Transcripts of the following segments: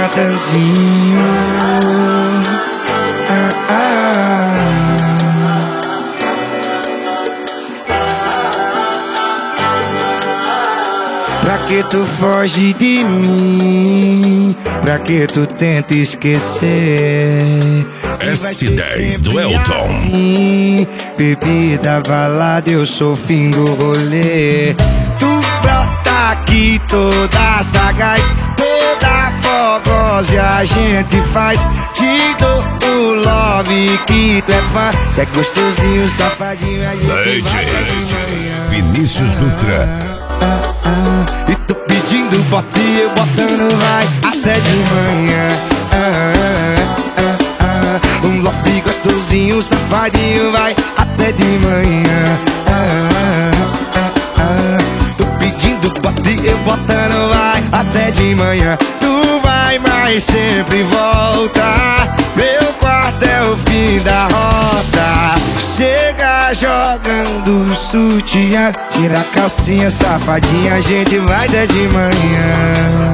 Natanzinho. Pra que tu foge de mim? Pra que tu tenta esquecer? S10 do Elton. Assim, bebida, balada, eu sou o fim do rolê. Tu brota aqui toda sagaz, toda fogosa, e a gente faz. Te dou o love que tu é fã, que é gostosinho, safadinho, a gente DJ vai Vinícius Dutra. E tô pedindo bota e eu botando vai até de manhã. Um love gostosinho, safadinho vai até de manhã. Tô pedindo bota e eu botando vai até de manhã. Tu vai, mas sempre volta. Meu quarto é o fim da rota. Chega jogando sutiã, tira a calcinha, safadinha, a gente vai até de manhã.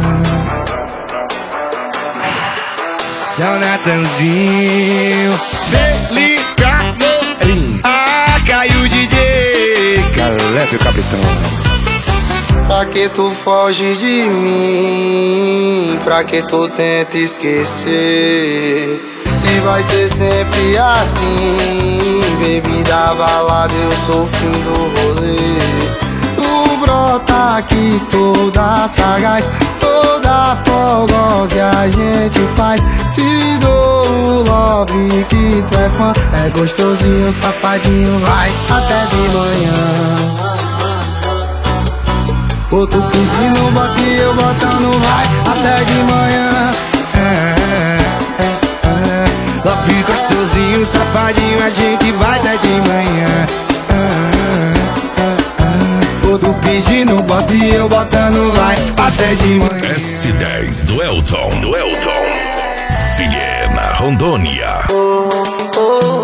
São Natanzinho, Delicado, caiu o DJ Caleb, o capitão. Pra que tu foge de mim? Pra que tu tenta esquecer? Se vai ser sempre assim, bebida, balada, eu sou o fim do rolê. Tu brota aqui toda sagaz, toda fogosa, e a gente faz. Te dou o love que tu é fã, é gostosinho, safadinho, vai até de manhã. Ô, tu pedindo bota e eu botando vai até de manhã. Love gostosinho, safadinho, a gente vai até de manhã. Ô, tu pedindo bota e eu botando vai até de manhã. S10 do Elton. Vilhena, Rondônia. Oh, oh.